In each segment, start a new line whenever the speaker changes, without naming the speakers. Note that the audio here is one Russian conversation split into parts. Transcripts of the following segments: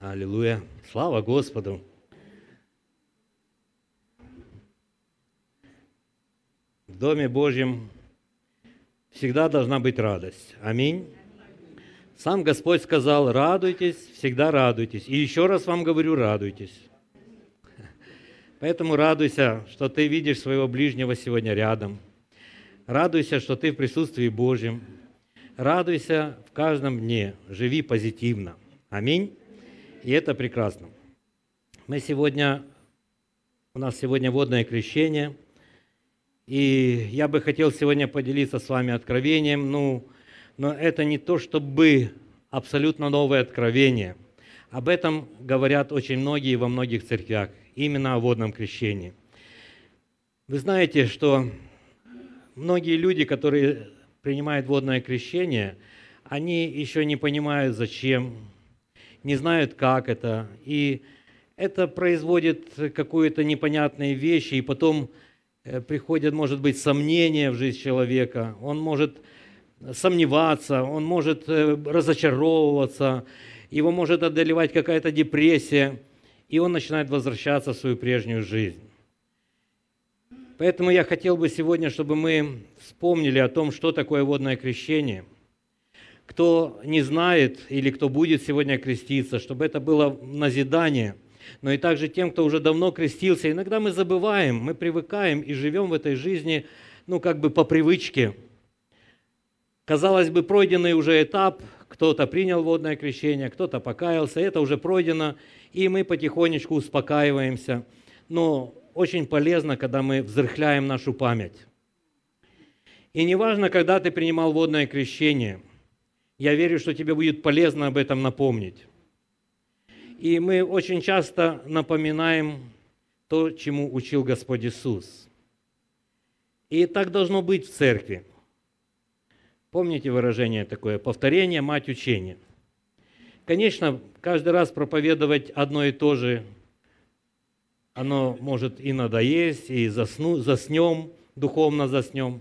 Аллилуйя. Слава Господу. В Доме Божьем всегда должна быть радость. Аминь. Сам Господь сказал: радуйтесь, всегда радуйтесь. И еще раз вам говорю, радуйтесь. Поэтому радуйся, что ты видишь своего ближнего сегодня рядом. Радуйся, что ты в присутствии Божьем. Радуйся в каждом дне. Живи позитивно. Аминь. И это прекрасно. У нас сегодня водное крещение. И я бы хотел сегодня поделиться с вами откровением. Но это не то, чтобы абсолютно новое откровение. Об этом говорят очень многие во многих церквях. Именно о водном крещении. Вы знаете, что многие люди, которые принимают водное крещение, они еще не понимают, зачем, не знают, как это. И это производит какие-то непонятные вещи, и потом приходят, может быть, сомнения в жизнь человека. Он может сомневаться, он может разочаровываться, его может одолевать какая-то депрессия, и он начинает возвращаться в свою прежнюю жизнь. Поэтому я хотел бы сегодня, чтобы мы вспомнили о том, что такое водное крещение. Кто не знает или кто будет сегодня креститься, чтобы это было назидание, но и также тем, кто уже давно крестился. Иногда мы забываем, мы привыкаем и живем в этой жизни, по привычке. Казалось бы, пройденный уже этап, кто-то принял водное крещение, кто-то покаялся, это уже пройдено, и мы потихонечку успокаиваемся. Но очень полезно, когда мы взрыхляем нашу память. И неважно, когда ты принимал водное крещение, я верю, что тебе будет полезно об этом напомнить. И мы очень часто напоминаем то, чему учил Господь Иисус. И так должно быть в церкви. Помните выражение такое: повторение – мать учения. Конечно, каждый раз проповедовать одно и то же, оно может и надоесть, и заснем, духовно заснем.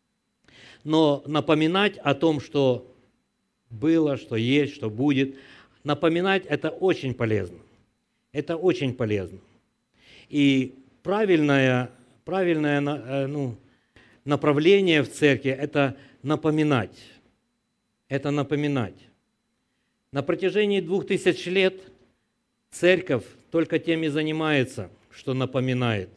Но напоминать о том, что было, что есть, что будет, напоминать – это очень полезно. Это очень полезно. И правильное направление в церкви – это напоминать. Это напоминать. На протяжении 2000 лет церковь только тем и занимается, что напоминает.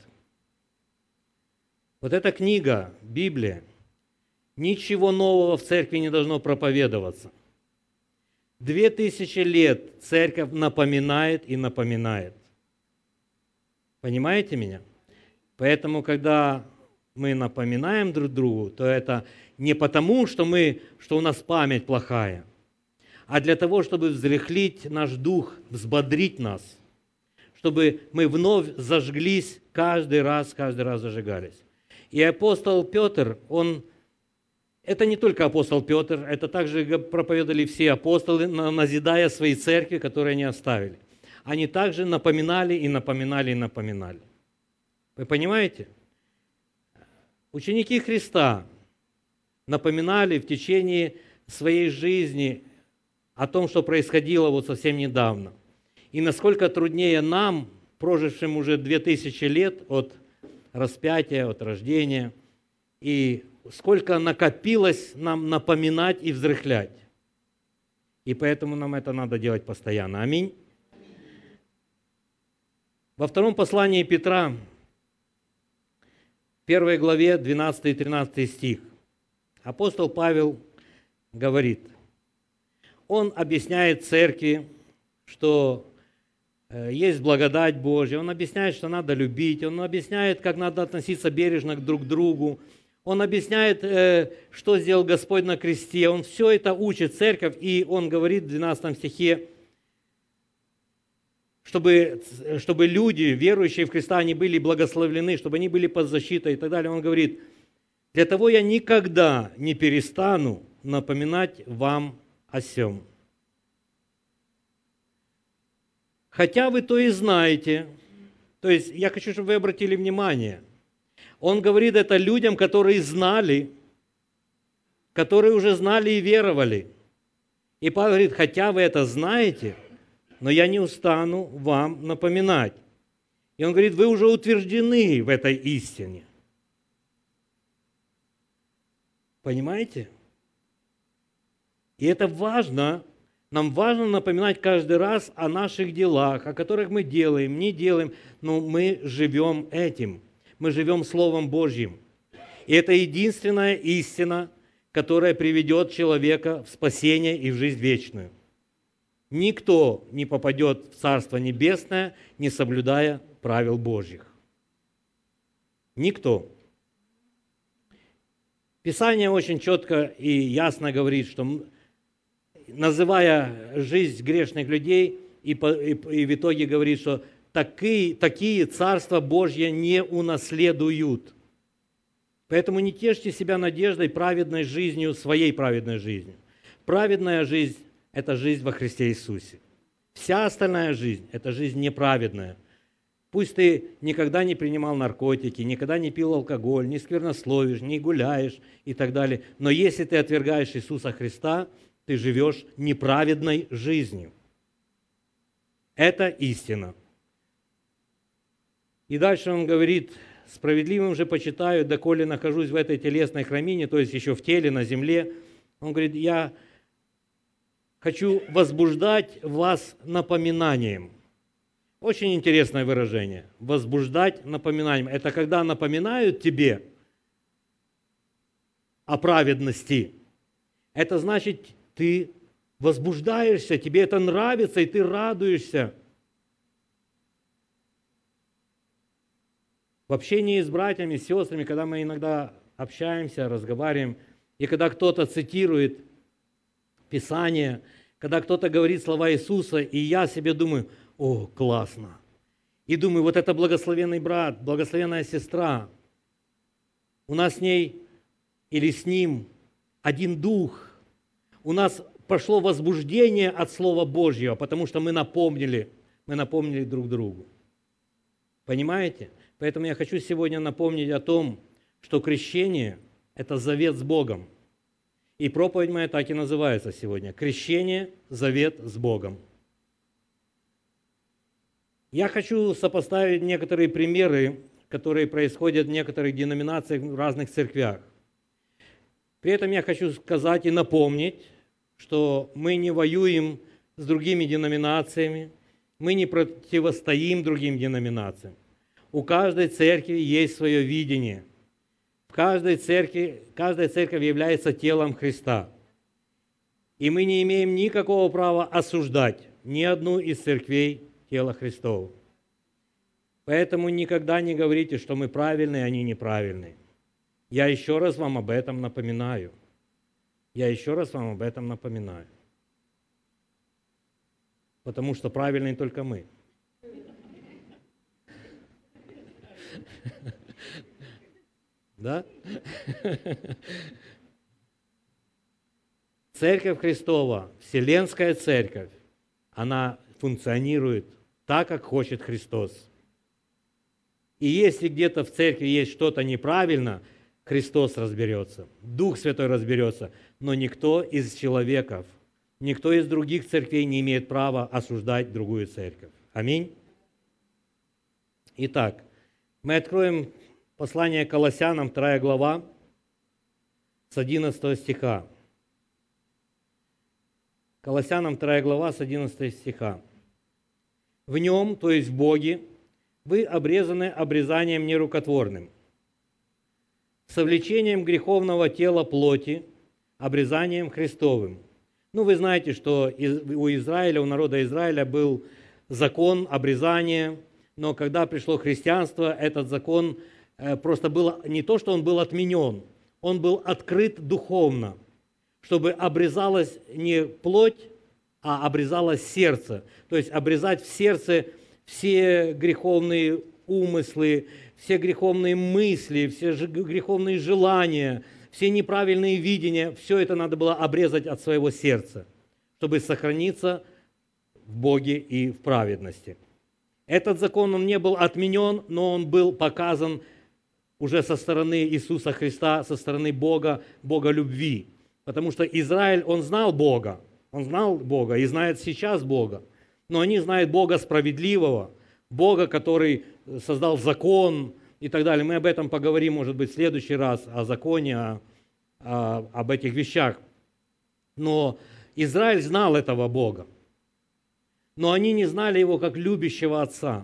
Вот эта книга, Библия, ничего нового в церкви не должно проповедоваться. 2000 лет церковь напоминает и напоминает. Понимаете меня? Поэтому, когда мы напоминаем друг другу, то это не потому, что у нас память плохая, а для того, чтобы взрыхлить наш дух, взбодрить нас, чтобы мы вновь зажглись каждый раз зажигались. И апостол Петр, это не только апостол Петр, это также проповедовали все апостолы, назидая свои церкви, которые они оставили. Они также напоминали и напоминали и напоминали. Вы понимаете? Ученики Христа напоминали в течение своей жизни о том, что происходило вот совсем недавно. И насколько труднее нам, прожившим уже 2000 лет от распятия, от рождения, и сколько накопилось нам напоминать и взрыхлять. И поэтому нам это надо делать постоянно. Аминь. Во втором послании Петра, 1 главе, 12 и 13 стих, апостол Павел говорит, он объясняет церкви, что есть благодать Божья, он объясняет, что надо любить, он объясняет, как надо относиться бережно друг к другу, он объясняет, что сделал Господь на кресте, он все это учит церковь, и он говорит в 12 стихе, чтобы люди, верующие в Христа, они были благословлены, чтобы они были под защитой и так далее. Он говорит, для того я никогда не перестану напоминать вам о сем. Хотя вы то и знаете, то есть я хочу, чтобы вы обратили внимание, он говорит это людям, которые знали, которые уже знали и веровали. И Павел говорит, хотя вы это знаете, но я не устану вам напоминать. И он говорит, вы уже утверждены в этой истине. Понимаете? И это важно. Нам важно напоминать каждый раз о наших делах, о которых мы делаем, не делаем, но мы живем этим. Мы живем Словом Божьим. И это единственная истина, которая приведет человека в спасение и в жизнь вечную. Никто не попадет в Царство Небесное, не соблюдая правил Божьих. Никто. Писание очень четко и ясно говорит, что называя жизнь грешных людей, и в итоге говорит, что такие Царство Божье не унаследуют. Поэтому не тешьте себя надеждой праведной жизнью, своей праведной жизнью. Праведная жизнь – это жизнь во Христе Иисусе. Вся остальная жизнь – это жизнь неправедная. Пусть ты никогда не принимал наркотики, никогда не пил алкоголь, не сквернословишь, не гуляешь и так далее. Но если ты отвергаешь Иисуса Христа, ты живешь неправедной жизнью. Это истина. И дальше он говорит, справедливым же почитаю, доколе нахожусь в этой телесной храмине, то есть еще в теле, на земле. Он говорит, я хочу возбуждать вас напоминанием. Очень интересное выражение. Возбуждать напоминанием. Это когда напоминают тебе о праведности. Это значит, ты возбуждаешься, тебе это нравится, и ты радуешься. В общении с братьями, с сестрами, когда мы иногда общаемся, разговариваем, и когда кто-то цитирует Писание, когда кто-то говорит слова Иисуса, и я себе думаю, о, классно. И думаю, вот это благословенный брат, благословенная сестра. У нас с ней или с ним один дух. У нас пошло возбуждение от Слова Божьего, потому что мы напомнили друг другу. Понимаете? Поэтому я хочу сегодня напомнить о том, что крещение – это завет с Богом. И проповедь моя так и называется сегодня. Крещение – завет с Богом. Я хочу сопоставить некоторые примеры, которые происходят в некоторых деноминациях, в разных церквях. При этом я хочу сказать и напомнить, что мы не воюем с другими деноминациями, мы не противостоим другим деноминациям. У каждой церкви есть свое видение. Каждая церковь является телом Христа. И мы не имеем никакого права осуждать ни одну из церквей тела Христова. Поэтому никогда не говорите, что мы правильные, они неправильные. Я еще раз вам об этом напоминаю. Потому что правильные только мы. Да? Церковь Христова, Вселенская Церковь, она функционирует так, как хочет Христос. И если где-то в церкви есть что-то неправильно, Христос разберется, Дух Святой разберется, но никто из человеков, никто из других церквей не имеет права осуждать другую церковь. Аминь. Итак, мы откроем послание к Колоссянам, 2 глава, с 11 стиха. Колоссянам 2 глава, с 11 стиха. В нем, то есть в Боге, вы обрезаны обрезанием нерукотворным, совлечением греховного тела плоти, обрезанием Христовым. Вы знаете, что у Израиля, у народа Израиля был закон обрезания, но когда пришло христианство, этот закон просто был не то, что он был отменен, он был открыт духовно, чтобы обрезалась не плоть, а обрезалось сердце. То есть обрезать в сердце все греховные умыслы, все греховные мысли, все греховные желания, все неправильные видения, все это надо было обрезать от своего сердца, чтобы сохраниться в Боге и в праведности. Этот закон, он не был отменен, но он был показан уже со стороны Иисуса Христа, со стороны Бога, Бога любви. Потому что Израиль, он знал Бога и знает сейчас Бога. но они знают Бога справедливого, Бога, который создал закон и так далее. Мы об этом поговорим, может быть, в следующий раз, о законе, об этих вещах. Но Израиль знал этого Бога, но они не знали Его как любящего Отца.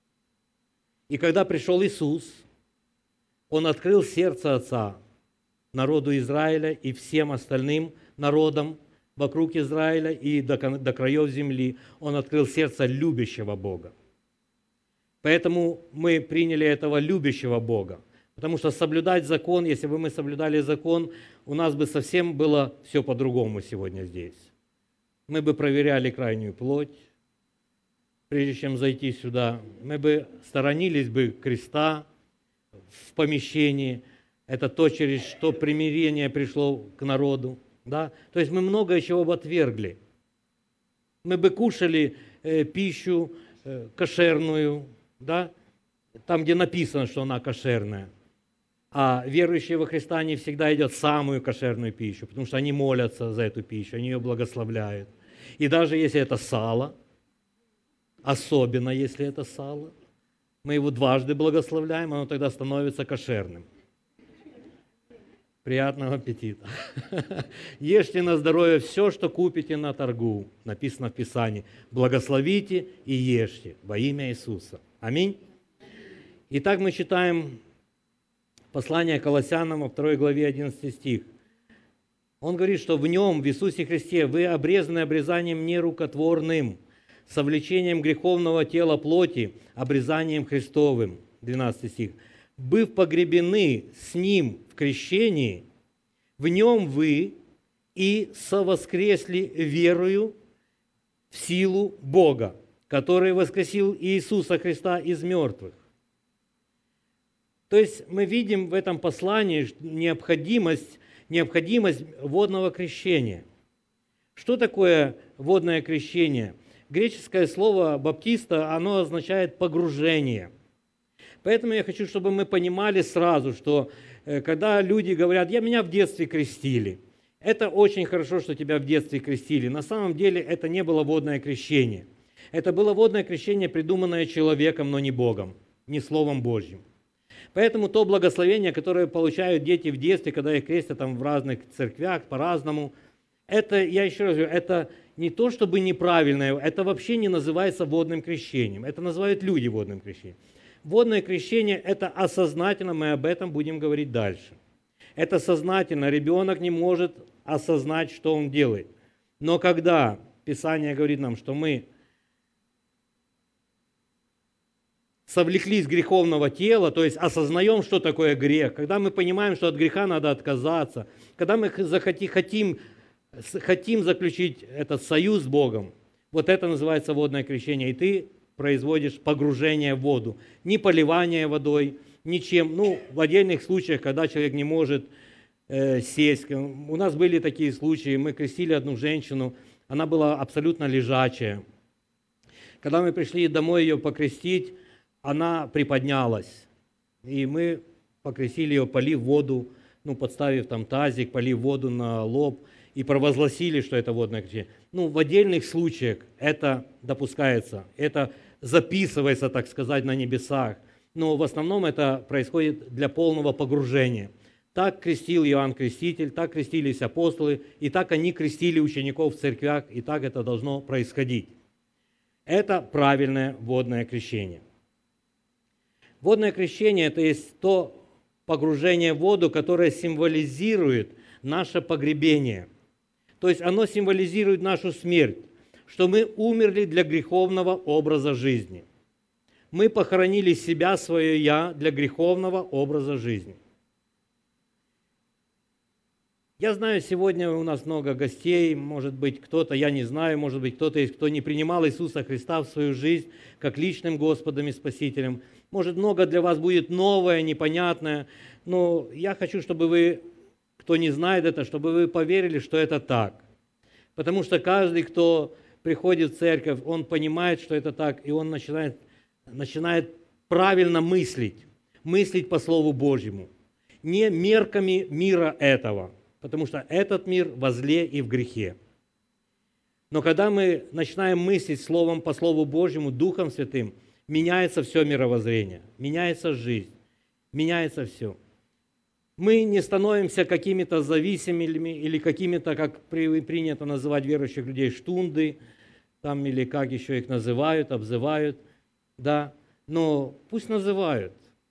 И когда пришел Иисус, Он открыл сердце Отца народу Израиля и всем остальным народам вокруг Израиля и до краев земли. Он открыл сердце любящего Бога. Поэтому мы приняли этого любящего Бога. Потому что соблюдать закон, если бы мы соблюдали закон, у нас бы совсем было все по-другому сегодня здесь. Мы бы проверяли крайнюю плоть, прежде чем зайти сюда. Мы бы сторонились бы креста в помещении. Это то, через что примирение пришло к народу. Да? То есть мы много чего бы отвергли. Мы бы кушали пищу кошерную, да? Там, где написано, что она кошерная. А верующие во Христа, они всегда едят самую кошерную пищу, потому что они молятся за эту пищу, они ее благословляют. И даже если это сало, особенно если это сало, мы его дважды благословляем, оно тогда становится кошерным. Приятного аппетита. Ешьте на здоровье все, что купите на торгу. Написано в Писании. Благословите и ешьте во имя Иисуса. Аминь. Итак, мы читаем послание Колоссянам во 2 главе 11 стих. Он говорит, что в Нем, в Иисусе Христе, вы обрезаны обрезанием нерукотворным, совлечением греховного тела плоти, обрезанием Христовым. 12 стих. Быв погребены с Ним в крещении, в Нем вы и совоскресли верою в силу Бога, который воскресил Иисуса Христа из мертвых. То есть мы видим в этом послании необходимость водного крещения. Что такое водное крещение? Греческое слово «баптиста», оно означает «погружение». Поэтому я хочу, чтобы мы понимали сразу, что когда люди говорят, меня в детстве крестили, это очень хорошо, что тебя в детстве крестили. На самом деле это не было водное крещение. Это было водное крещение, придуманное человеком, но не Богом, не Словом Божьим. Поэтому то благословение, которое получают дети в детстве, когда их крестят там в разных церквях по-разному, это, я еще раз говорю, это не то чтобы неправильное, это вообще не называется водным крещением. Это называют люди водным крещением. Водное крещение – это осознательно, мы об этом будем говорить дальше. Это сознательно, ребенок не может осознать, что он делает. Но когда Писание говорит нам, что мы совлеклись греховного тела, то есть осознаем, что такое грех, когда мы понимаем, что от греха надо отказаться, когда мы хотим заключить этот союз с Богом, вот это называется водное крещение, и ты производишь погружение в воду. Не поливание водой, ничем. В отдельных случаях, когда человек не может сесть. У нас были такие случаи, мы крестили одну женщину, она была абсолютно лежачая. Когда мы пришли домой ее покрестить, она приподнялась. И мы покрестили ее, полив воду, подставив там тазик, полив воду на лоб, и провозгласили, что это водное крещение. В отдельных случаях это допускается, это записывается, так сказать, на небесах. Но в основном это происходит для полного погружения. Так крестил Иоанн Креститель, так крестились апостолы, и так они крестили учеников в церквях, и так это должно происходить. Это правильное водное крещение. Водное крещение – это есть то погружение в воду, которое символизирует наше погребение. То есть оно символизирует нашу смерть, что мы умерли для греховного образа жизни. Мы похоронили себя, свое «я» для греховного образа жизни. Я знаю, сегодня у нас много гостей, может быть, кто-то, я не знаю, может быть, кто-то есть, кто не принимал Иисуса Христа в свою жизнь как личным Господом и Спасителем. Может, много для вас будет новое, непонятное, но я хочу, чтобы вы, кто не знает это, чтобы вы поверили, что это так. Потому что каждый, кто приходит в церковь, он понимает, что это так, и он начинает правильно мыслить по Слову Божьему, не мерками мира этого, потому что этот мир во зле и в грехе. Но когда мы начинаем мыслить Словом по Слову Божьему, Духом Святым, меняется все мировоззрение, меняется жизнь, меняется все. Мы не становимся какими-то зависимыми или какими-то, как принято называть верующих людей, штунды, там, или как еще их называют, обзывают, да. Но пусть называют.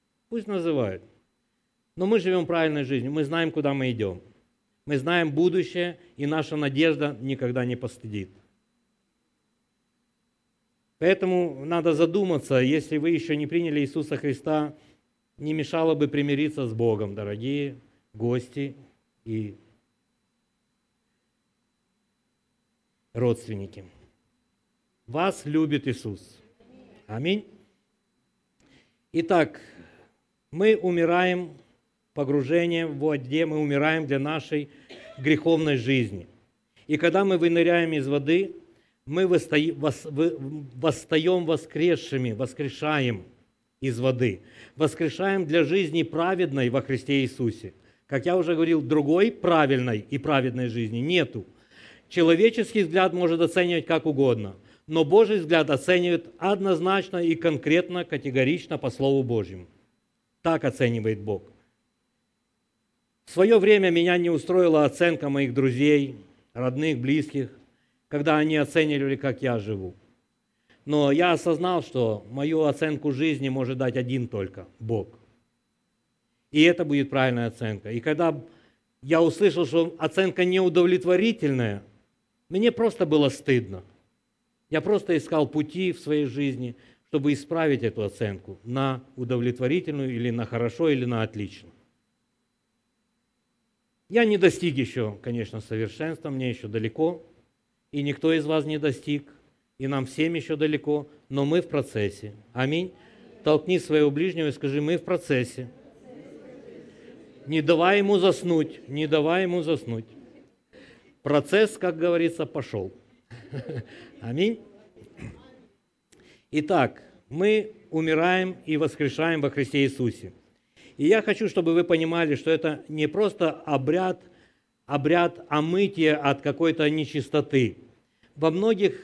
Но мы живем правильной жизнью, мы знаем, куда мы идем. Мы знаем будущее, и наша надежда никогда не постыдит. Поэтому надо задуматься, если вы еще не приняли Иисуса Христа, не мешало бы примириться с Богом, дорогие гости и родственники. Вас любит Иисус. Аминь. Итак, мы умираем, погружение в воде, мы умираем для нашей греховной жизни. И когда мы выныряем из воды, мы восстаем воскресшими, воскрешаем из воды. Воскрешаем для жизни праведной во Христе Иисусе. Как я уже говорил, другой правильной и праведной жизни нету. Человеческий взгляд может оценивать как угодно, но Божий взгляд оценивает однозначно и конкретно, категорично по Слову Божьему. Так оценивает Бог. В свое время меня не устроила оценка моих друзей, родных, близких, когда они оценивали, как я живу. Но я осознал, что мою оценку жизни может дать один только – Бог. И это будет правильная оценка. И когда я услышал, что оценка неудовлетворительная, мне просто было стыдно. Я просто искал пути в своей жизни, чтобы исправить эту оценку на удовлетворительную или на хорошо, или на отлично. Я не достиг еще, конечно, совершенства, мне еще далеко, и никто из вас не достиг, и нам всем еще далеко, но мы в процессе. Аминь. Толкни своего ближнего и скажи: мы в процессе. Не давай ему заснуть, не давай ему заснуть. Процесс, как говорится, пошел. Аминь. Итак, мы умираем и воскрешаем во Христе Иисусе. И я хочу, чтобы вы понимали, что это не просто обряд омытия от какой-то нечистоты. Во многих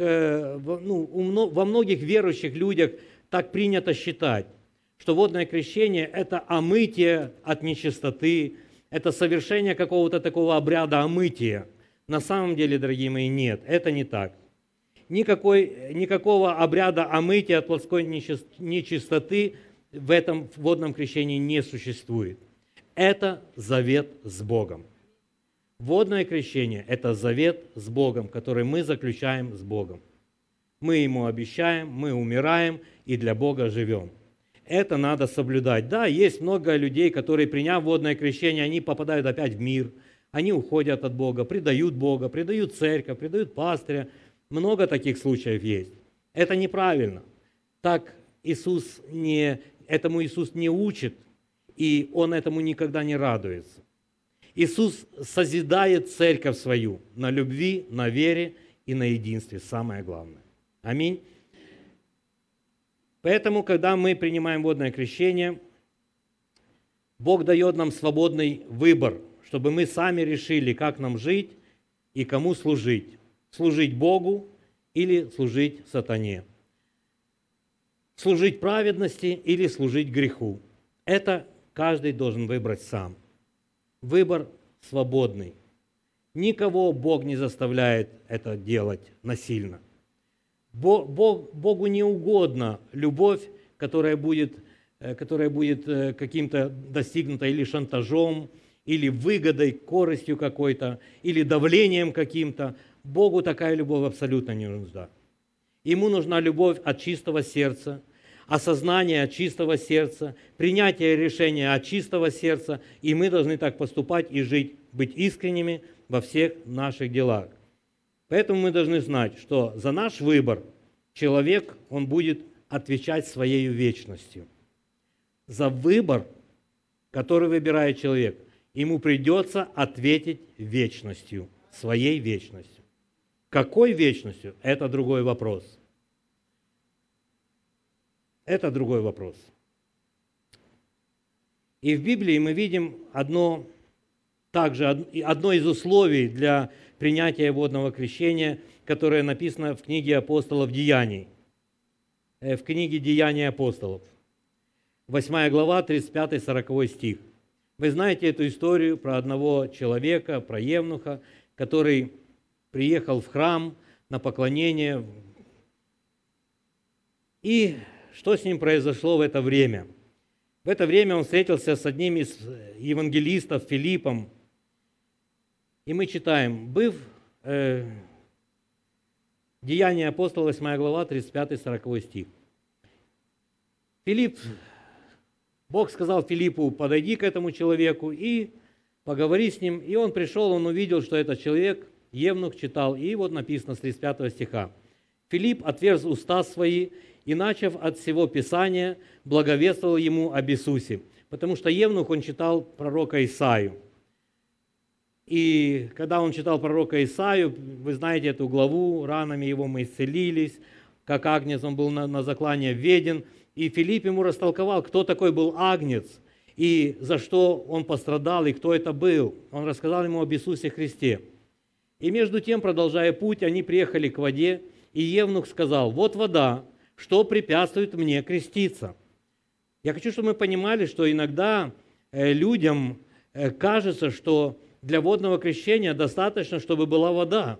верующих людях так принято считать, что водное крещение – это омытие от нечистоты, это совершение какого-то такого обряда омытия. На самом деле, дорогие мои, нет, это не так. Никакого обряда омытия от плотской нечистоты в этом водном крещении не существует. Это завет с Богом. Водное крещение – это завет с Богом, который мы заключаем с Богом. Мы Ему обещаем, мы умираем и для Бога живем. Это надо соблюдать. Да, есть много людей, которые, приняв водное крещение, они попадают опять в мир, они уходят от Бога, предают церковь, предают пастыря. Много таких случаев есть. Это неправильно. Так этому Иисус не учит, и Он этому никогда не радуется. Иисус созидает церковь свою на любви, на вере и на единстве, самое главное. Аминь. Поэтому, когда мы принимаем водное крещение, Бог дает нам свободный выбор, чтобы мы сами решили, как нам жить и кому служить. Служить Богу или служить сатане. Служить праведности или служить греху. Это каждый должен выбрать сам. Выбор свободный. Никого Бог не заставляет это делать насильно. Богу не угодна любовь, которая будет каким-то достигнута или шантажом, или выгодой, корыстью какой-то, или давлением каким-то. Богу такая любовь абсолютно не нужна. Ему нужна любовь от чистого сердца, осознание от чистого сердца, принятие решения от чистого сердца, и мы должны так поступать и жить, быть искренними во всех наших делах. Поэтому мы должны знать, что за наш выбор человек, он будет отвечать своей вечностью. За выбор, который выбирает человек, ему придется ответить вечностью, своей вечностью. Какой вечностью? Это другой вопрос. Это другой вопрос. И в Библии мы видим одно из условий для принятия водного крещения которое написано в книге апостолов Деяний, в книге Деяний апостолов, 8 глава, 35-40 стих. Вы знаете эту историю про одного человека, про евнуха, который приехал в храм на поклонение. И что с ним произошло в это время? В это время он встретился с одним из евангелистов, Филиппом. И мы читаем, Деяния апостола, 8 глава, 35-40 стих. Бог сказал Филиппу, подойди к этому человеку и поговори с ним. И он пришел, он увидел, что этот человек, евнух, читал. И вот написано с 35 стиха. Филипп отверз уста свои и, начав от всего Писания, благовествовал ему об Иисусе. Потому что евнух, он читал пророка Исаию. И когда он читал пророка Исаию, вы знаете эту главу, ранами его мы исцелились, как агнец он был на заклание введен. И Филипп ему растолковал, кто такой был агнец, и за что он пострадал, и кто это был. Он рассказал ему об Иисусе Христе. И между тем, продолжая путь, они приехали к воде, и евнух сказал, вот вода, что препятствует мне креститься. Я хочу, чтобы мы понимали, что иногда людям кажется, что для водного крещения достаточно, чтобы была вода.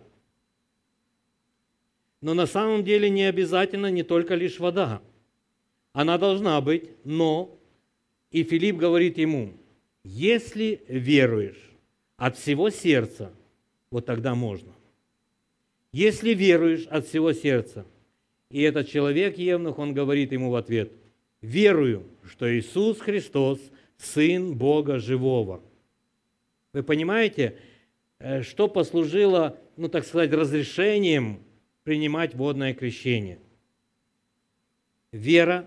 Но на самом деле не обязательно не только лишь вода. Она должна быть, но, и Филипп говорит ему, если веруешь от всего сердца, вот тогда можно. Если веруешь от всего сердца. И этот человек, евнух, он говорит ему в ответ, верую, что Иисус Христос, Сын Бога Живого. Вы понимаете, что послужило, так сказать, разрешением принимать водное крещение? Вера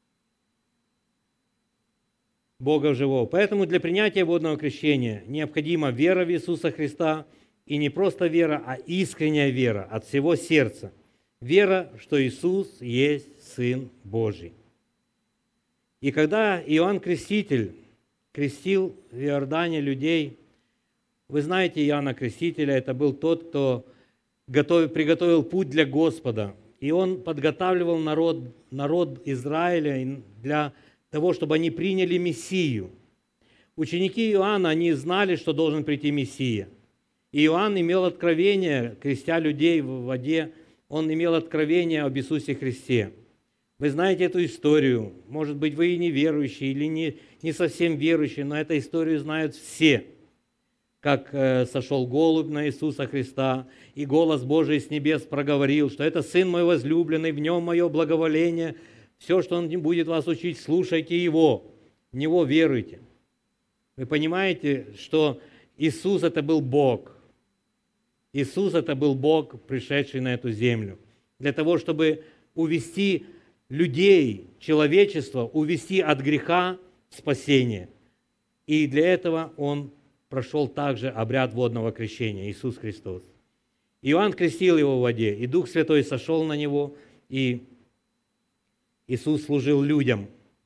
Бога Живого. Поэтому для принятия водного крещения необходима вера в Иисуса Христа, и не просто вера, а искренняя вера от всего сердца. Вера, что Иисус есть Сын Божий. И когда Иоанн Креститель крестил в Иордане людей, вы знаете Иоанна Крестителя, это был тот, кто приготовил путь для Господа. И он подготавливал народ Израиля для того, чтобы они приняли Мессию. Ученики Иоанна, они знали, что должен прийти Мессия. И Иоанн имел откровение, крестя людей в воде, он имел откровение об Иисусе Христе. Вы знаете эту историю. Может быть, вы и не верующие, или не совсем верующие, но эту историю знают все. Как сошел голубь на Иисуса Христа, и голос Божий с небес проговорил, что это Сын мой возлюбленный, в нем мое благоволение. Все, что Он будет вас учить, слушайте Его, в Него веруйте. Вы понимаете, что Иисус – это был Бог. Иисус – это был Бог, пришедший на эту землю, для того, чтобы увести людей, человечество, увести от греха в спасение. И для этого Он прошел также обряд водного крещения, Иисус Христос. Иоанн крестил его в воде, и Дух Святой сошел на него, и Иисус служил людям.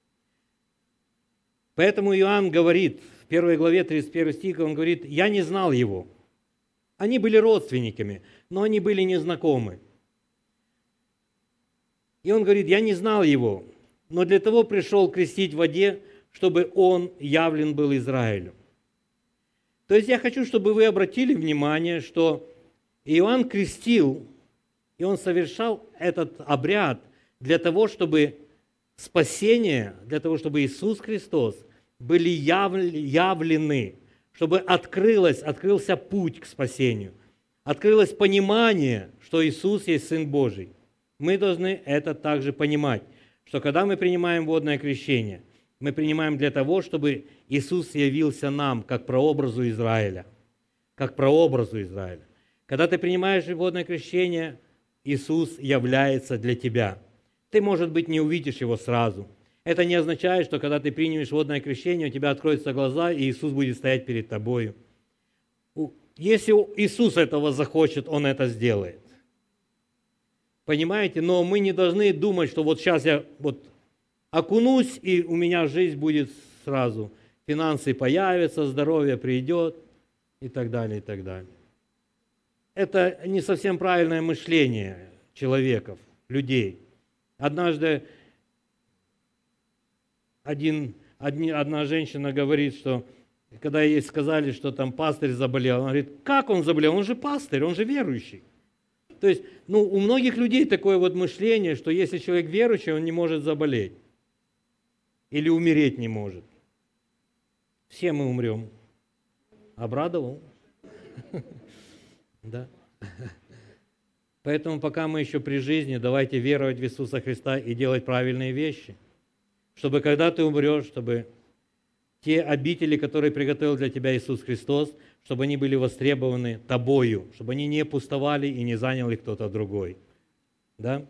Поэтому Иоанн говорит, в 1 главе 31 стих, он говорит, «Я не знал его». Они были родственниками, но они были незнакомы. И он говорит, «Я не знал его, но для того пришел крестить в воде, чтобы он явлен был Израилю». То есть я хочу, чтобы вы обратили внимание, что Иоанн крестил, и он совершал этот обряд для того, чтобы спасение, для того, чтобы Иисус Христос были явлены, чтобы открылся путь к спасению, открылось понимание, что Иисус есть Сын Божий. Мы должны это также понимать, что когда мы принимаем водное крещение, мы принимаем для того, чтобы Иисус явился нам как прообразу Израиля. Как прообразу Израиля. Когда ты принимаешь водное крещение, Иисус является для тебя. Ты, может быть, не увидишь Его сразу. Это не означает, что когда ты примешь водное крещение, у тебя откроются глаза, и Иисус будет стоять перед тобою. Если Иисус этого захочет, Он это сделает. Понимаете? Но мы не должны думать, что вот сейчас я окунусь, и у меня жизнь будет сразу. Финансы появятся, здоровье придет и так далее, и так далее. это не совсем правильное мышление человеков, людей. Однажды одна женщина говорит, что когда ей сказали, что там пастырь заболел, она говорит, как он заболел? Он же пастырь, он же верующий. То есть, у многих людей такое вот мышление, что если человек верующий, он не может заболеть. Или умереть не может. Все мы умрем. Обрадовал? Да. Поэтому пока мы еще при жизни, давайте веровать в Иисуса Христа и делать правильные вещи. Чтобы когда ты умрешь, чтобы те обители, которые приготовил для тебя Иисус Христос, чтобы они были востребованы тобою, чтобы они не пустовали и не занял их кто-то другой. Да?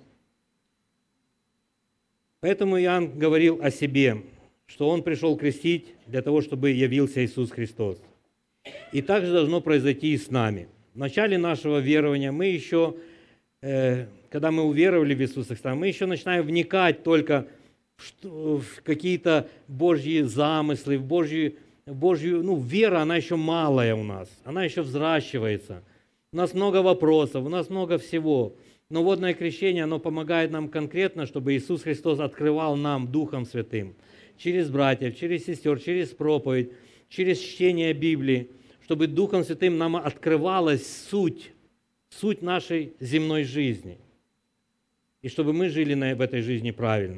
Поэтому Иоанн говорил о себе, что он пришел крестить для того, чтобы явился Иисус Христос. И так же должно произойти и с нами. В начале нашего верования мы еще, когда мы уверовали в Иисуса Христа, мы еще начинаем вникать только в какие-то Божьи замыслы, в Божью, вера, она еще малая у нас, она еще взращивается. У нас много вопросов, у нас много всего. Но водное крещение, оно помогает нам конкретно, чтобы Иисус Христос открывал нам Духом Святым, через братьев, через сестер, через проповедь, через чтение Библии, чтобы Духом Святым нам открывалась суть нашей земной жизни. И чтобы мы жили в этой жизни правильно.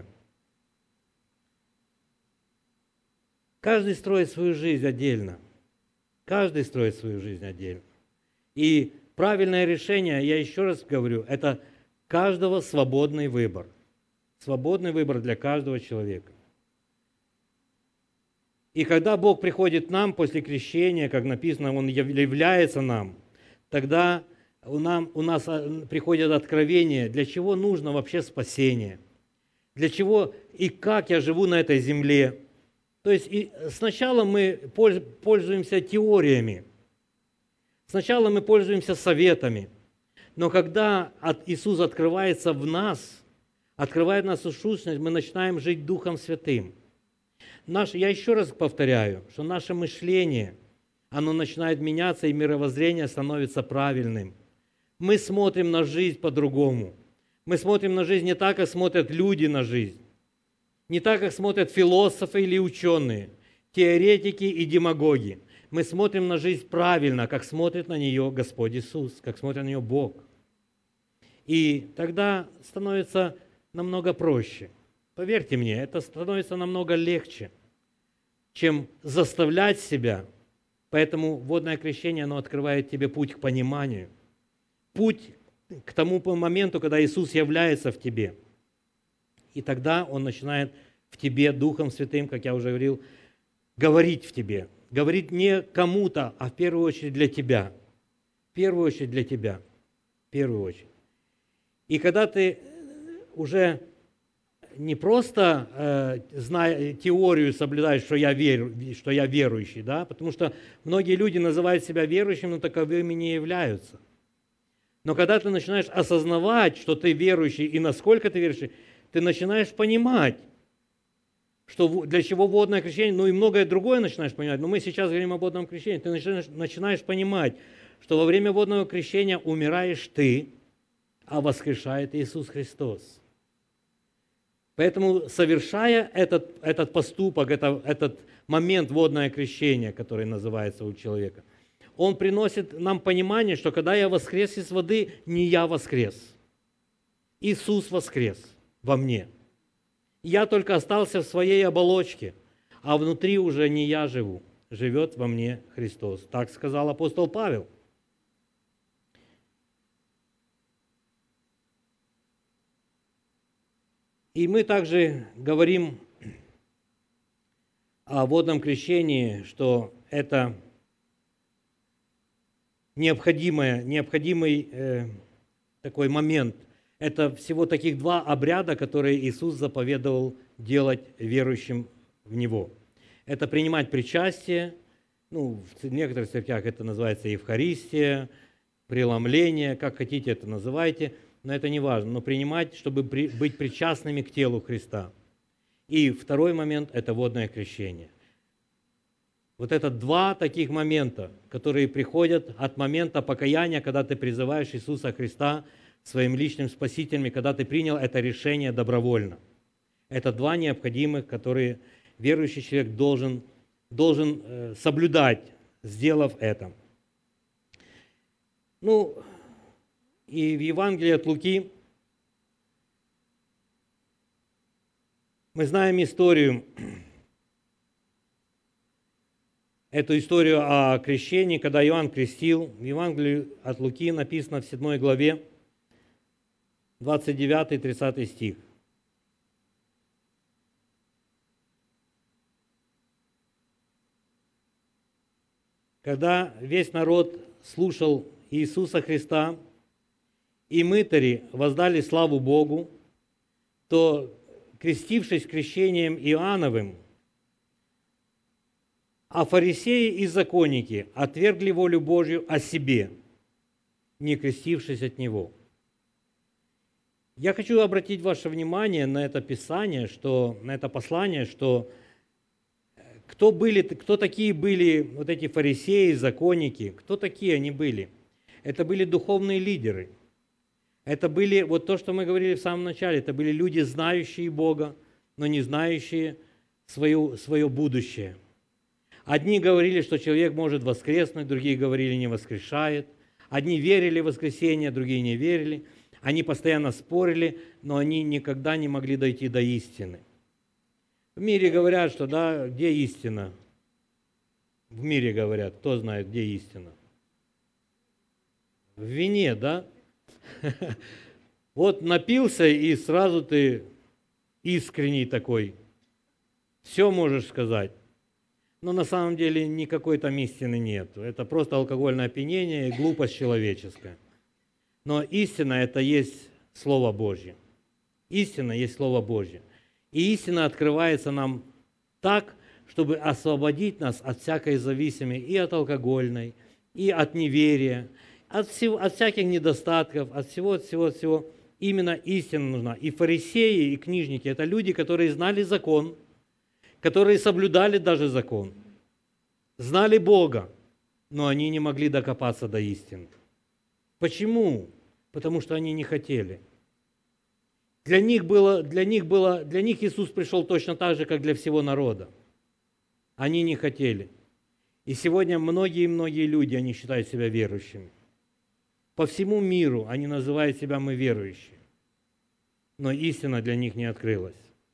Каждый строит свою жизнь отдельно. Каждый строит свою жизнь отдельно. И правильное решение, я еще раз говорю, это каждого свободный выбор. Свободный выбор для каждого человека. И когда Бог приходит к нам после крещения, как написано, Он является нам, тогда у нас приходит откровение, для чего нужно вообще спасение, для чего и как я живу на этой земле. То есть сначала мы пользуемся теориями, сначала мы пользуемся советами, но когда Иисус открывается в нас, открывает нашу сущность, мы начинаем жить Духом Святым. Я еще раз повторяю, что наше мышление, оно начинает меняться, и мировоззрение становится правильным. Мы смотрим на жизнь по-другому. Мы смотрим на жизнь не так, как смотрят люди на жизнь. Не так, как смотрят философы или ученые, теоретики и демагоги. Мы смотрим на жизнь правильно, как смотрит на нее Господь Иисус, как смотрит на нее Бог. И тогда становится намного проще. Поверьте мне, это становится намного легче, чем заставлять себя. Поэтому водное крещение, оно открывает тебе путь к пониманию, путь к тому моменту, когда Иисус является в тебе. И тогда Он начинает в тебе Духом Святым, как я уже говорил, говорить в тебе. Говорить не кому-то, а в первую очередь для тебя. В первую очередь для тебя. В первую очередь. И когда ты уже не просто зная теорию соблюдаешь, что я верующий, да, потому что многие люди называют себя верующими, но таковыми не являются. Но когда ты начинаешь осознавать, что ты верующий и насколько ты верующий, ты начинаешь понимать, что для чего водное крещение, и многое другое начинаешь понимать. Но мы сейчас говорим о водном крещении. Ты начинаешь понимать, что во время водного крещения умираешь ты, а воскрешает Иисус Христос. Поэтому, совершая этот поступок, этот момент водное крещение, который называется у человека, он приносит нам понимание, что когда я воскрес из воды, не я воскрес. Иисус воскрес во мне. Я только остался в своей оболочке, а внутри уже не я живу, живет во мне Христос. Так сказал апостол Павел. И мы также говорим о водном крещении, что это необходимый такой момент. Это всего таких два обряда, которые Иисус заповедовал делать верующим в Него. Это принимать причастие, в некоторых церквях это называется Евхаристия, преломление, как хотите это называйте, но это не важно. Но принимать, чтобы быть причастными к телу Христа. И второй момент – это водное крещение. Вот это два таких момента, которые приходят от момента покаяния, когда ты призываешь Иисуса Христа своим личным спасителем, и когда ты принял это решение добровольно. Это два необходимых, которые верующий человек должен соблюдать, сделав это. Ну, и в Евангелии от Луки мы знаем историю, эту историю о крещении, когда Иоанн крестил. В Евангелии от Луки написано в 7 главе, 29-30 стих. Когда весь народ слушал Иисуса Христа, и мытари воздали славу Богу, то, крестившись крещением Иоанновым, а фарисеи и законники отвергли волю Божью о себе, не крестившись от Него. Я хочу обратить ваше внимание на это Писание, на это послание, что кто такие были вот эти фарисеи, законники, кто такие они были? Это были духовные лидеры. Это были, вот то, что мы говорили в самом начале, это были люди, знающие Бога, но не знающие свое будущее. Одни говорили, что человек может воскреснуть, другие говорили, не воскрешает. Одни верили в воскресение, другие не верили. Они постоянно спорили, но они никогда не могли дойти до истины. В мире говорят, что да, где истина? В мире говорят, кто знает, где истина? В вине, да? Вот напился, и сразу ты искренний такой. Все можешь сказать. Но на самом деле никакой там истины нет. Это просто алкогольное опьянение и глупость человеческая. Но истина – это есть Слово Божье. Истина есть Слово Божье. И истина открывается нам так, чтобы освободить нас от всякой зависимости и от алкогольной, и от неверия, от всяких недостатков, от всего. Именно истина нужна. И фарисеи, и книжники – это люди, которые знали закон, которые соблюдали даже закон, знали Бога, но они не могли докопаться до истины. Почему? Потому что они не хотели. Для них Иисус пришел точно так же, как для всего народа. Они не хотели. И сегодня многие люди, они считают себя верующими. По всему миру они называют себя «мы верующие». Но истина для них не открылась.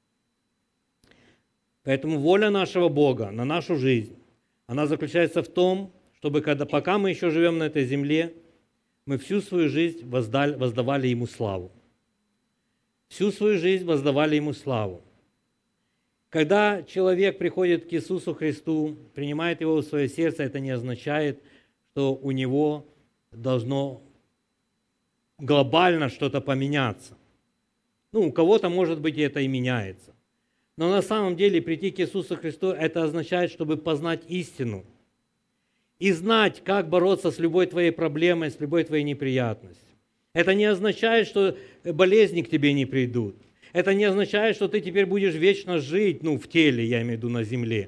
Поэтому воля нашего Бога на нашу жизнь, она заключается в том, чтобы пока мы еще живем на этой земле, мы всю свою жизнь воздавали Ему славу. Всю свою жизнь воздавали Ему славу. Когда человек приходит к Иисусу Христу, принимает Его в свое сердце, это не означает, что у него должно глобально что-то поменяться. У кого-то, может быть, это и меняется. Но на самом деле прийти к Иисусу Христу, это означает, чтобы познать истину и знать, как бороться с любой твоей проблемой, с любой твоей неприятностью. Это не означает, что болезни к тебе не придут. Это не означает, что ты теперь будешь вечно жить, в теле, я имею в виду, на земле.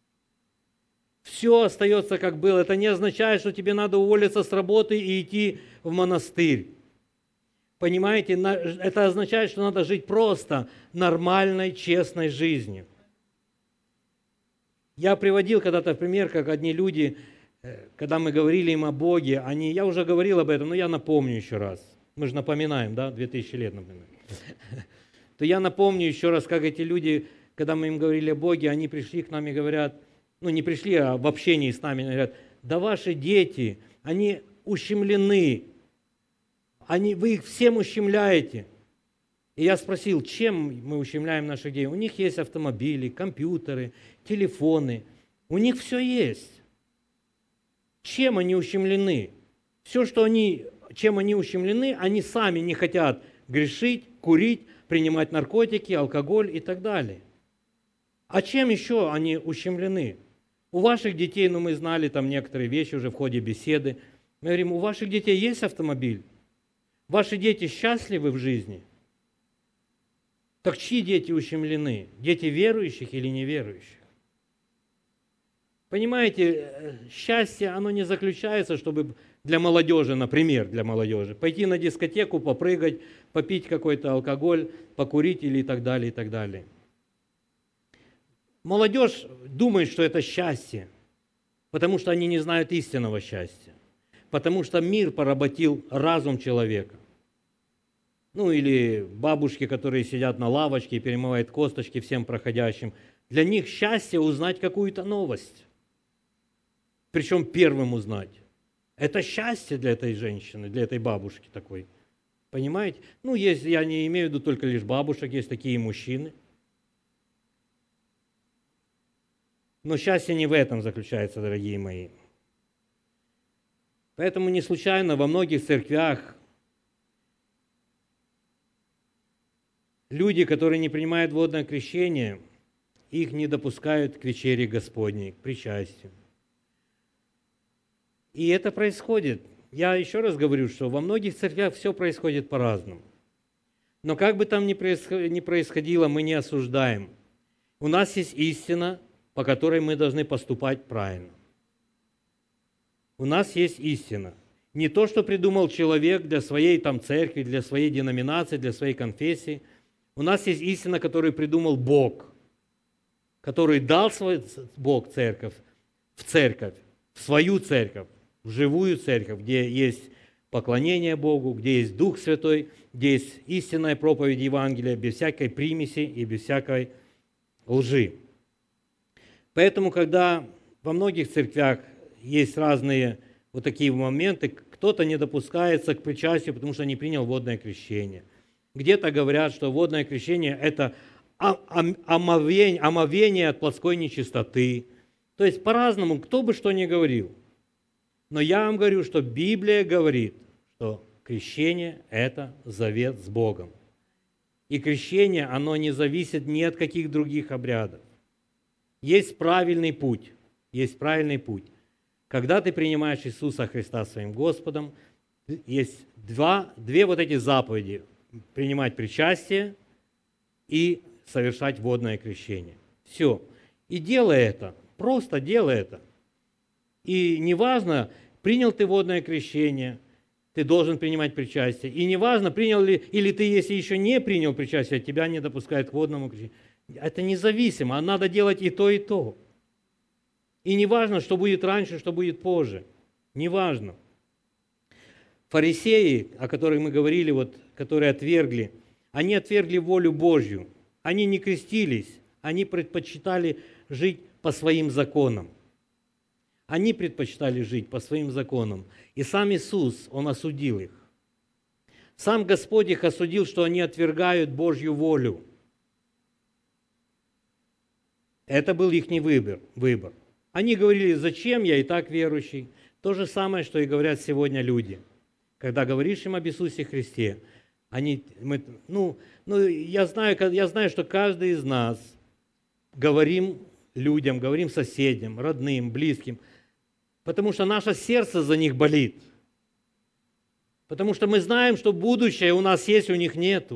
Все остается, как было. Это не означает, что тебе надо уволиться с работы и идти в монастырь. Понимаете, это означает, что надо жить просто нормальной, честной жизнью. Я приводил когда-то в пример, как одни люди, когда мы говорили им о Боге, я уже говорил об этом, но я напомню еще раз. Мы же напоминаем, 2000 лет напоминаем. То я напомню еще раз, как эти люди, когда мы им говорили о Боге, они пришли к нам и говорят, не пришли, а в общении с нами, говорят, да ваши дети, они ущемлены, вы их всем ущемляете. И я спросил, чем мы ущемляем наших детей? У них есть автомобили, компьютеры, телефоны, у них все есть. Чем они ущемлены? Все, чем они ущемлены, они сами не хотят грешить, курить, принимать наркотики, алкоголь и так далее. А чем еще они ущемлены? У ваших детей, мы знали там некоторые вещи уже в ходе беседы. Мы говорим, у ваших детей есть автомобиль? Ваши дети счастливы в жизни? Так чьи дети ущемлены? Дети верующих или неверующих? Понимаете, счастье, оно не заключается, чтобы для молодежи, например, для молодежи, пойти на дискотеку, попрыгать, попить какой-то алкоголь, покурить или и так далее, и так далее. Молодежь думает, что это счастье, потому что они не знают истинного счастья, потому что мир поработил разум человека. Ну или бабушки, которые сидят на лавочке и перемывают косточки всем проходящим. Для них счастье узнать какую-то новость. Причем первым узнать. Это счастье для этой женщины, для этой бабушки такой. Понимаете? Ну, есть, я не имею в виду только лишь бабушек, есть такие мужчины. Но счастье не в этом заключается, дорогие мои. Поэтому не случайно во многих церквях люди, которые не принимают водное крещение, их не допускают к вечере Господней, к причастию. И это происходит. Я еще раз говорю, что во многих церквях все происходит по-разному. Но как бы там ни происходило, мы не осуждаем. У нас есть истина, по которой мы должны поступать правильно. У нас есть истина. Не то, что придумал человек для своей там церкви, для своей деноминации, для своей конфессии. У нас есть истина, которую придумал Бог, который дал свой Бог в церковь, в свою церковь, в живую церковь, где есть поклонение Богу, где есть Дух Святой, где есть истинная проповедь Евангелия, без всякой примеси и без всякой лжи. Поэтому, когда во многих церквях есть разные вот такие моменты, кто-то не допускается к причастию, потому что не принял водное крещение. Где-то говорят, что водное крещение – это омовение от плотской нечистоты. То есть по-разному, кто бы что ни говорил. Но я вам говорю, что Библия говорит, что крещение – это завет с Богом. И крещение, оно не зависит ни от каких других обрядов. Есть правильный путь. Есть правильный путь. Когда ты принимаешь Иисуса Христа своим Господом, есть две вот эти заповеди. Принимать причастие и совершать водное крещение. Все. И делай это. Просто делай это. И неважно, принял ты водное крещение, ты должен принимать причастие. И неважно, принял ли, или ты, если еще не принял причастие, тебя не допускают к водному крещению. Это независимо, а надо делать и то, и то. И неважно, что будет раньше, что будет позже. Неважно. Фарисеи, о которых мы говорили, вот, которые отвергли, они отвергли волю Божью. Они не крестились, они предпочитали жить по своим законам. Они предпочитали жить по своим законам. И сам Иисус, Он осудил их. Сам Господь их осудил, что они отвергают Божью волю. Это был их выбор. Они говорили, зачем, я и так верующий. То же самое, что и говорят сегодня люди. Когда говоришь им об Иисусе Христе, я знаю, что каждый из нас говорим людям, говорим соседям, родным, близким, потому что наше сердце за них болит. Потому что мы знаем, что будущее у нас есть, у них нету.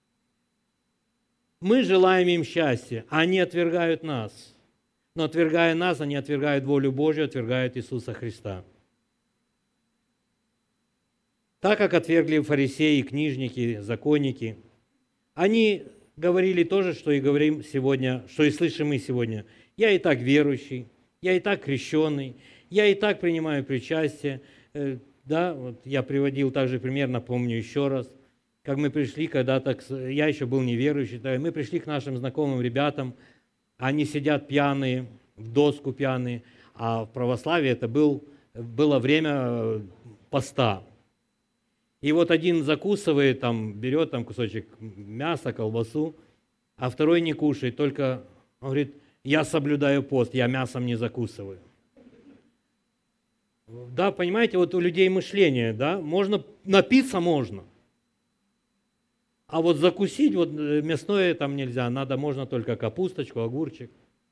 Мы желаем им счастья, а они отвергают нас. Но отвергая нас, они отвергают волю Божью, отвергают Иисуса Христа. Так как отвергли фарисеи, книжники, законники, они говорили то же, что и говорим сегодня, что и слышим мы сегодня. Я и так верующий, я и так крещенный, я и так принимаю причастие. Да, вот я приводил также пример, напомню еще раз, как мы пришли когда-то, я еще был неверующий, мы пришли к нашим знакомым ребятам, они сидят пьяные, в доску пьяные, а в православии это было время поста. И вот один закусывает, берет кусочек мяса, колбасу, а второй не кушает, только он говорит, я соблюдаю пост, я мясом не закусываю. Да, понимаете, вот у людей мышление, да, напиться можно, а вот закусить, вот мясное там нельзя, можно только капусточку, огурчик.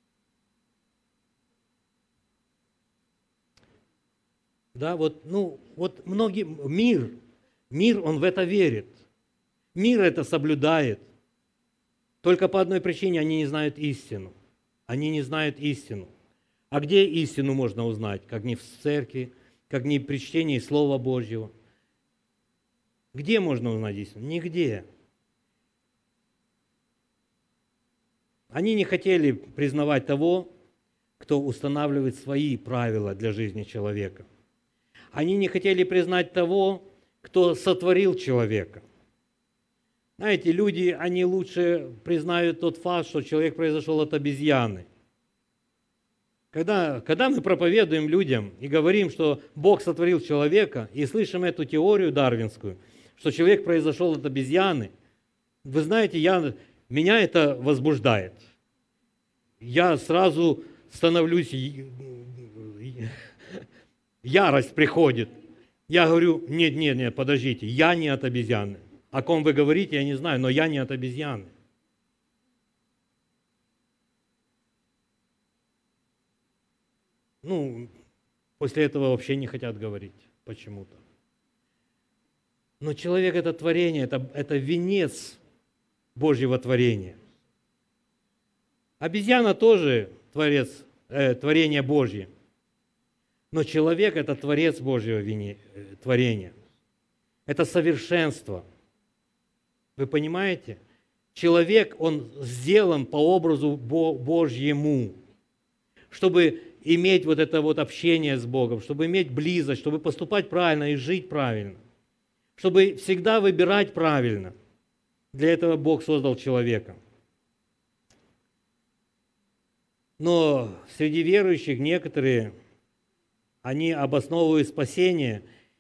Да, многие, мир, он в это верит. Мир это соблюдает. Только по одной причине они не знают истину. Они не знают истину. А где истину можно узнать? Как не в церкви, как не при чтении Слова Божьего. Где можно узнать истину? Нигде. Они не хотели признавать того, кто устанавливает свои правила для жизни человека. Они не хотели признать того, кто сотворил человека. Знаете, люди, они лучше признают тот факт, что человек произошел от обезьяны. Когда мы проповедуем людям и говорим, что Бог сотворил человека, и слышим эту теорию дарвинскую, что человек произошел от обезьяны, вы знаете, меня это возбуждает. Я сразу становлюсь, ярость приходит. Я говорю, нет, подождите, я не от обезьяны. О ком вы говорите, я не знаю, но я не от обезьяны. После этого вообще не хотят говорить почему-то. Но человек – это творение, это венец Божьего творения. Обезьяна тоже творение Божье. Но человек – это творец Божьего творения. Это совершенство. Вы понимаете? Человек, он сделан по образу Божьему, чтобы иметь вот это вот общение с Богом, чтобы иметь близость, чтобы поступать правильно и жить правильно, чтобы всегда выбирать правильно. Для этого Бог создал человека. Но среди верующих некоторые, они обосновывают спасение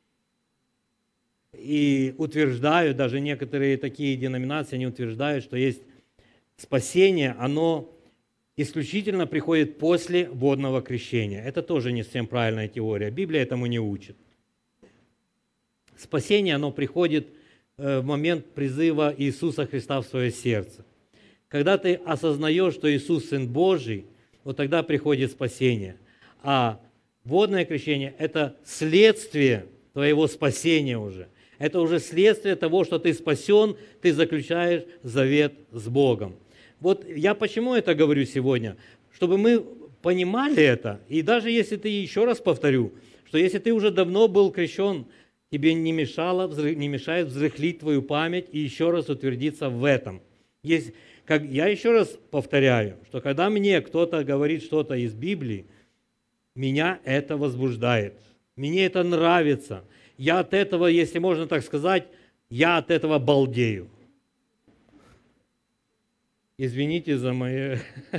и утверждают, даже некоторые такие деноминации, они утверждают, что есть спасение, оно исключительно приходит после водного крещения. Это тоже не совсем правильная теория. Библия этому не учит. Спасение, оно приходит в момент призыва Иисуса Христа в свое сердце. Когда ты осознаешь, что Иисус Сын Божий, вот тогда приходит спасение. А водное крещение – это следствие твоего спасения уже. Это уже следствие того, что ты спасен, ты заключаешь завет с Богом. Вот я почему это говорю сегодня? Чтобы мы понимали это, и даже если ты, еще раз повторю, что если ты уже давно был крещен, тебе не мешает взрыхлить твою память и еще раз утвердиться в этом. Я еще раз повторяю, что когда мне кто-то говорит что-то из Библии, меня это возбуждает, мне это нравится. Я от этого, если можно так сказать, я от этого балдею. Извините за мое...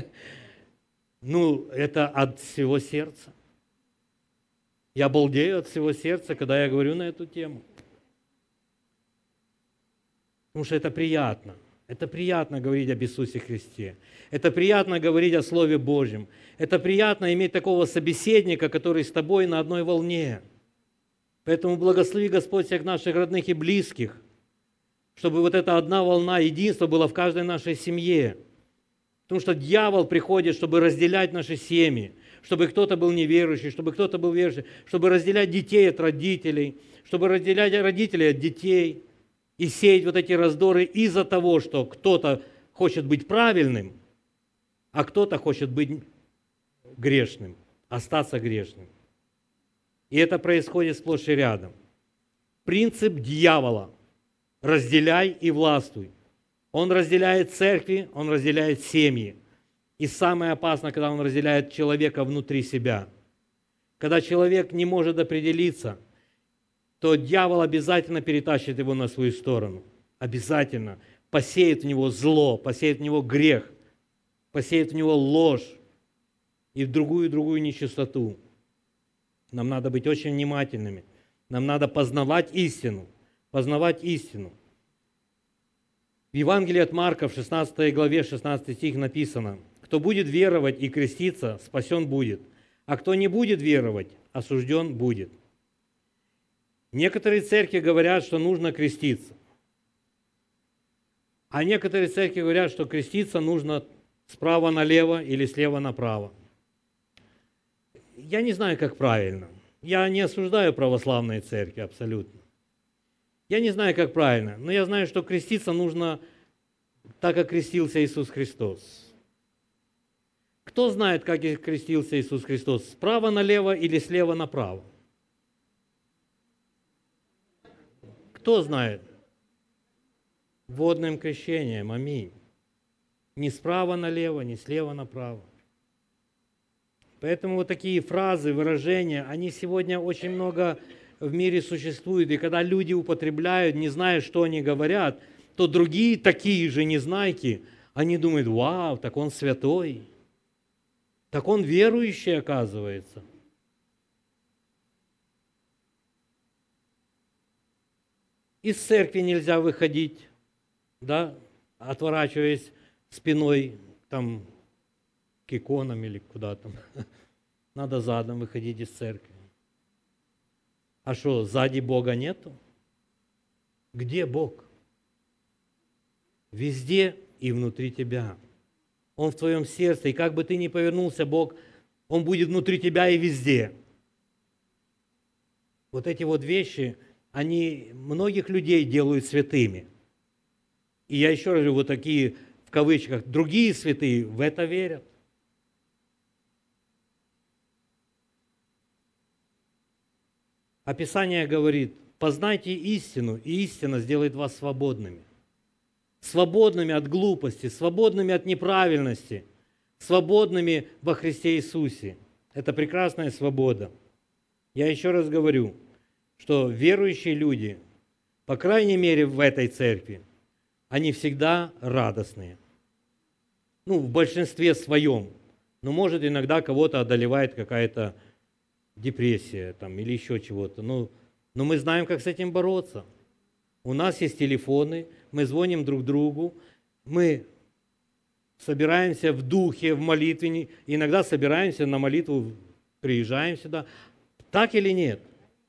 это от всего сердца. Я балдею от всего сердца, когда я говорю на эту тему. Потому что это приятно. Это приятно говорить об Иисусе Христе. Это приятно говорить о Слове Божьем. Это приятно иметь такого собеседника, который с тобой на одной волне. Поэтому благослови Господь всех наших родных и близких, чтобы вот эта одна волна единства была в каждой нашей семье. Потому что дьявол приходит, чтобы разделять наши семьи, чтобы кто-то был неверующий, чтобы кто-то был верующий, чтобы разделять детей от родителей, чтобы разделять родителей от детей и сеять вот эти раздоры из-за того, что кто-то хочет быть правильным, а кто-то хочет быть грешным, остаться грешным. И это происходит сплошь и рядом. Принцип дьявола – разделяй и властвуй. Он разделяет церкви, он разделяет семьи. И самое опасное, когда он разделяет человека внутри себя. Когда человек не может определиться, то дьявол обязательно перетащит его на свою сторону. Обязательно. Посеет в него зло, посеет в него грех, посеет в него ложь и в другую нечистоту. Нам надо быть очень внимательными. Нам надо познавать истину. Познавать истину. В Евангелии от Марка в 16 главе 16 стих написано: «Кто будет веровать и креститься, спасен будет, а кто не будет веровать, осужден будет». Некоторые церкви говорят, что нужно креститься. А некоторые церкви говорят, что креститься нужно справа налево или слева направо. Я не знаю, как правильно. Я не осуждаю православные церкви абсолютно. Я не знаю, как правильно, но я знаю, что креститься нужно так, как крестился Иисус Христос. Кто знает, как крестился Иисус Христос? Справа налево или слева направо? Кто знает? Водным крещением. Аминь. Ни справа налево, ни слева направо. Поэтому вот такие фразы, выражения, они сегодня очень много в мире существуют. И когда люди употребляют, не зная, что они говорят, то другие такие же незнайки, они думают: вау, так он святой, так он верующий, оказывается. Из церкви нельзя выходить, да, отворачиваясь спиной там, к иконам или куда там. Надо задом выходить из церкви. А что, сзади Бога нету? Где Бог? Везде и внутри тебя. Он в твоем сердце, и как бы ты ни повернулся, Бог, Он будет внутри тебя и везде. Вот эти вот вещи, они многих людей делают святыми. И я еще раз говорю, вот такие, в кавычках, другие святые в это верят. А Писание говорит: познайте истину, и истина сделает вас свободными. Свободными от глупости, свободными от неправильности, свободными во Христе Иисусе. Это прекрасная свобода. Я еще раз говорю, что верующие люди, по крайней мере в этой церкви, они всегда радостные. Ну, в большинстве своем. Но может иногда кого-то одолевает какая-то депрессия там, или еще чего-то. Но мы знаем, как с этим бороться. У нас есть телефоны, мы звоним друг другу, мы собираемся в духе, в молитве, иногда собираемся на молитву, приезжаем сюда. Так или нет?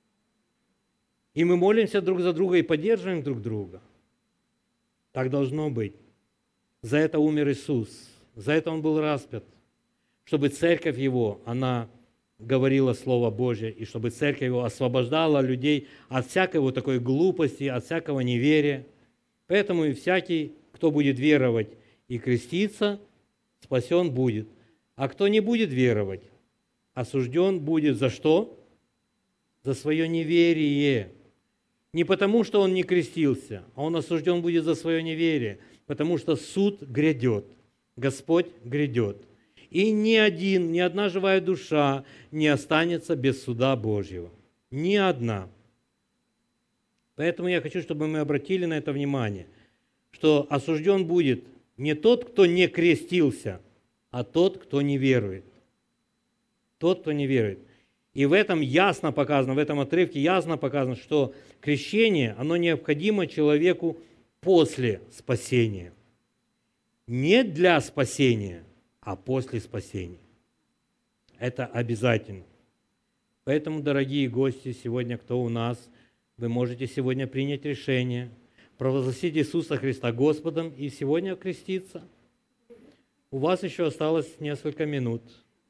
И мы молимся друг за друга и поддерживаем друг друга. Так должно быть. За это умер Иисус, за это Он был распят, чтобы церковь Его, она говорила Слово Божье, и чтобы церковь Его освобождала людей от всякой вот такой глупости, от всякого неверия. Поэтому и всякий, кто будет веровать и креститься, спасен будет. А кто не будет веровать, осужден будет за что? За свое неверие. Не потому, что он не крестился, а он осужден будет за свое неверие, потому что суд грядет, Господь грядет. И ни одна живая душа не останется без суда Божьего. Ни одна. Поэтому я хочу, чтобы мы обратили на это внимание, что осужден будет не тот, кто не крестился, а тот, кто не верует. Тот, кто не верует. И в этом ясно показано, в этом отрывке ясно показано, что крещение, оно необходимо человеку после спасения. Не для спасения, а после спасения. Это обязательно. Поэтому, дорогие гости, сегодня кто у нас, вы можете сегодня принять решение, провозгласить Иисуса Христа Господом и сегодня креститься. У вас еще осталось несколько минут.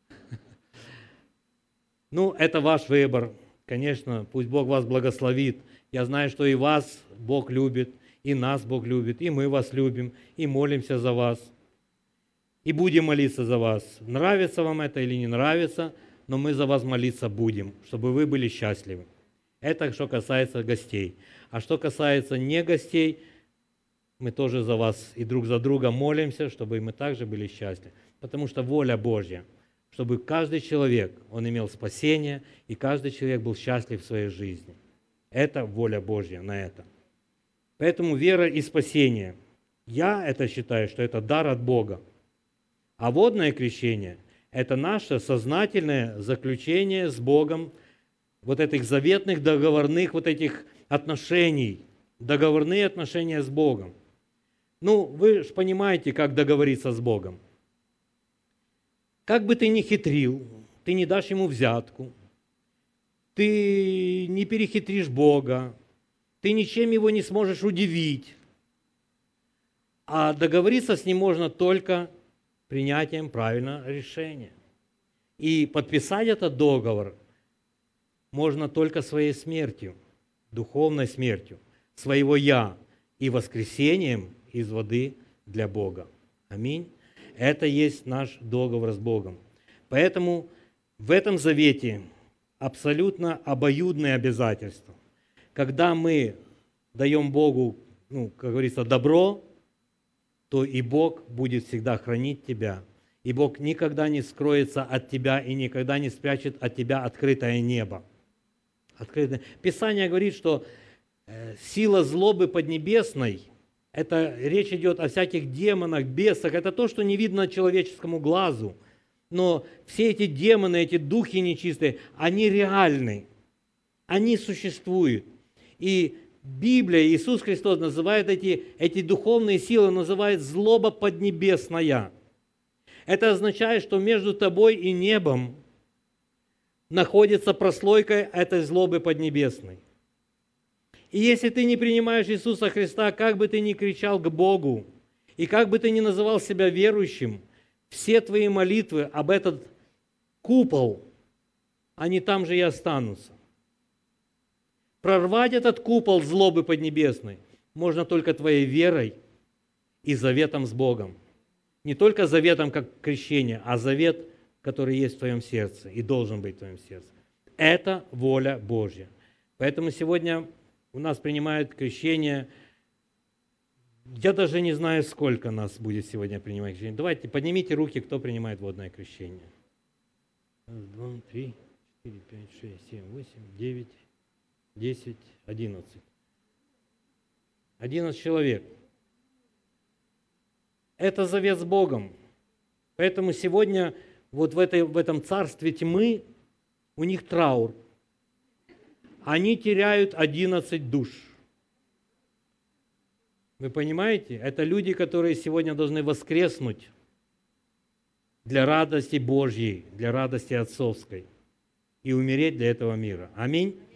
Ну, это ваш выбор. Конечно, пусть Бог вас благословит. Я знаю, что и вас Бог любит, и нас Бог любит, и мы вас любим, и молимся за вас. И будем молиться за вас. Нравится вам это или не нравится, но мы за вас молиться будем, чтобы вы были счастливы. Это что касается гостей. А что касается не гостей, мы тоже за вас и друг за друга молимся, чтобы мы также были счастливы. Потому что воля Божья, чтобы каждый человек, он имел спасение, и каждый человек был счастлив в своей жизни. Это воля Божья на это. Поэтому вера и спасение. Я это считаю, что это дар от Бога. А водное крещение – это наше сознательное заключение с Богом вот этих заветных, договорных вот этих отношений, договорные отношения с Богом. Ну, вы же понимаете, как договориться с Богом. Как бы ты ни хитрил, ты не дашь ему взятку, ты не перехитришь Бога, ты ничем его не сможешь удивить. А договориться с ним можно только принятием правильного решения. И подписать этот договор можно только своей смертью, духовной смертью, своего «я» и воскресением из воды для Бога. Аминь. Это есть наш договор с Богом. Поэтому в этом завете абсолютно обоюдные обязательства. Когда мы даем Богу, как говорится, добро, то и Бог будет всегда хранить тебя. И Бог никогда не скроется от тебя и никогда не спрячет от тебя открытое небо. Писание говорит, что сила злобы поднебесной, это речь идет о всяких демонах, бесах, это то, что не видно человеческому глазу. Но все эти демоны, эти духи нечистые, они реальны, они существуют. И Библия, Иисус Христос называет эти духовные силы, называет злоба поднебесная. Это означает, что между тобой и небом находится прослойка этой злобы поднебесной. И если ты не принимаешь Иисуса Христа, как бы ты ни кричал к Богу, и как бы ты ни называл себя верующим, все твои молитвы об этот купол, они там же и останутся. Прорвать этот купол злобы поднебесной можно только твоей верой и заветом с Богом. Не только заветом как крещение, а завет, который есть в твоем сердце и должен быть в твоем сердце. Это воля Божья. Поэтому сегодня у нас принимают крещение. Я даже не знаю, сколько нас будет сегодня принимать крещение. Давайте, поднимите руки, кто принимает водное крещение. 1, 2, 3, 4, 5, 6, 7, 8, 9, 10, 11. 11 человек. Это завет с Богом. Поэтому сегодня вот в этом царстве тьмы у них траур. Они теряют 11 душ. Вы понимаете? Это люди, которые сегодня должны воскреснуть для радости Божьей, для радости отцовской и умереть для этого мира. Аминь.